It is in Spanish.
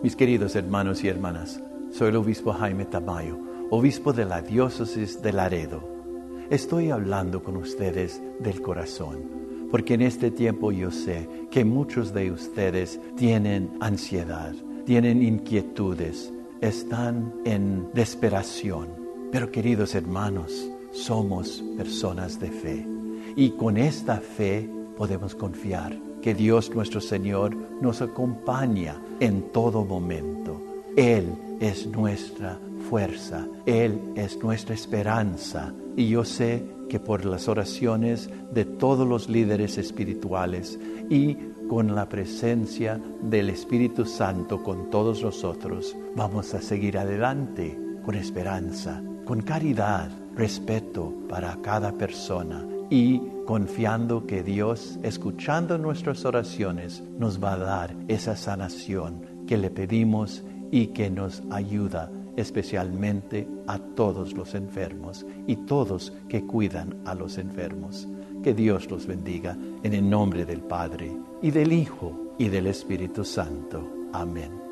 Mis queridos hermanos y hermanas, soy el obispo Jaime Tamayo, obispo de la diócesis de Laredo. Estoy hablando con ustedes del corazón, porque en este tiempo yo sé que muchos de ustedes tienen ansiedad, tienen inquietudes, están en desesperación. Pero queridos hermanos, somos personas de fe y con esta fe podemos confiar que Dios nuestro Señor nos acompaña en todo momento. Él es nuestra fuerza, Él es nuestra esperanza. Y yo sé que por las oraciones de todos los líderes espirituales y con la presencia del Espíritu Santo con todos nosotros, vamos a seguir adelante con esperanza, con caridad, respeto para cada persona y confiando que Dios, escuchando nuestras oraciones, nos va a dar esa sanación que le pedimos y que nos ayuda especialmente a todos los enfermos y todos que cuidan a los enfermos. Que Dios los bendiga en el nombre del Padre y del Hijo y del Espíritu Santo. Amén.